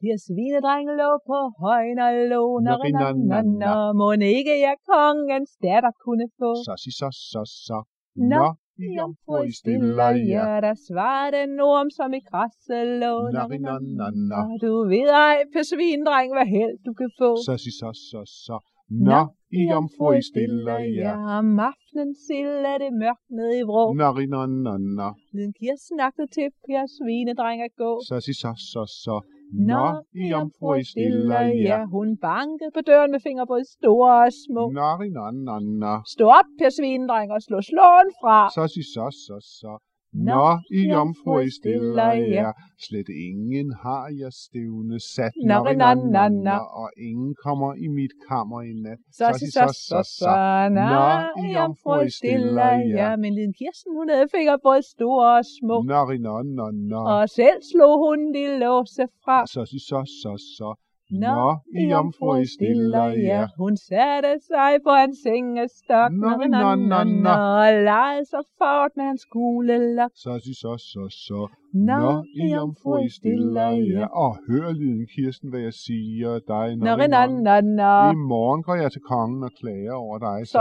Per Svinedreng lå på højen og lå, Nå. må ikke jeg kongens datter kunne få. Så. Nå, jomfru I stiller jer. der svarede en orm som i græsset lå. Nå. Du ved ej, Per Svinedreng, hvad held du kan få. Så. Nå, I jomfru I stiller jer. Om aftenen silde det mørkt ned i vrå. Nå. Liden Kirsten agtede til Per Svinedreng at gå. Så. Nå, I jomfru I stiller jer. Hun bankede på døren med fingre både store og små. Nå. Stå op, Per Svinedreng, og slå slåen fra. Så. Nå, I jomfru I stiller jer. Slet ingen har jeg stævne sat. Nå. Og ingen kommer i mit kammer i nat. Så. Nå, I jomfru I stiller jer. Men liden Kirsten, hun havde fingre både store og små. Nå. Og selv slog hun de låse fra. Så. Nå, I jomfru I stiller jer. Hun satte sig på hans sengestok. Nå. Og legede så fort med hans gule lok. Så. Nå, I jomfru I stiller jer. Og hør, liden Kirsten, hvad jeg siger dig. Nå. I morgen går jeg til kongen og klager over dig. Så.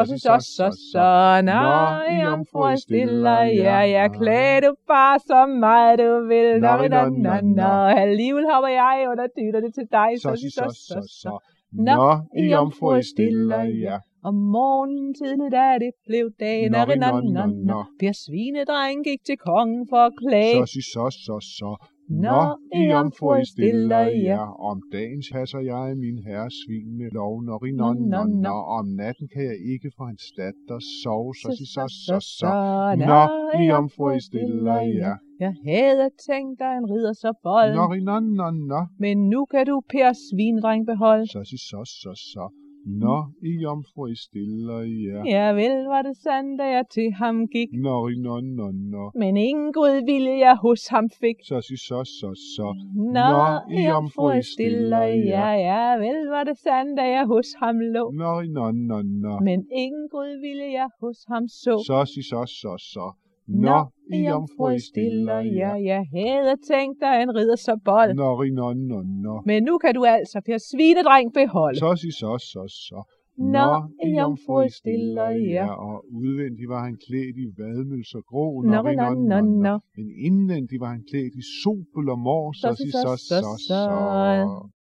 Nå, I jomfru I stiller jer. Jeg klager du bare så meget du vil. Nå. Alligevel hopper jeg under dynerne til dig. Så. Nå, I jomfru I stiller jer. Om morgenen tidlig, da det blev dag. Nå. Per Svinedreng gik til kongen for at klage. Så. Nå, I jomfru I stiller jer. Om dagen passer jeg min herres svin med lov. Nå. Om natten kan jeg ikke for hans datter sove. Så. Nå, I jomfru I stiller jer. Jeg havde tænkt dig en ridder så bold. Nå. Men nu kan du Per Svinedreng beholde. Så. Nå, I jomfru I stiller jer. Ja vel, var det sandt, da jeg til ham gik. Nå. Men ingen god vilje jeg hos ham fik. Så. Nå, I jomfru I stiller jer. Ja vel, var det sandt, da jeg hos ham lå. Nå. Men ingen god vilje jeg hos ham så. Så. Nå, I jomfru I stiller jer. Jeg havde tænkt dig en ridder så bold. Nå. Men nu kan du altså Per Svinedreng beholde. Så. Nå, I jomfru I stiller jer. Og udvendigt var han klædt i vadmøls og grå. Nå. Men indvendigt var han klædt i sobel og mor. Så.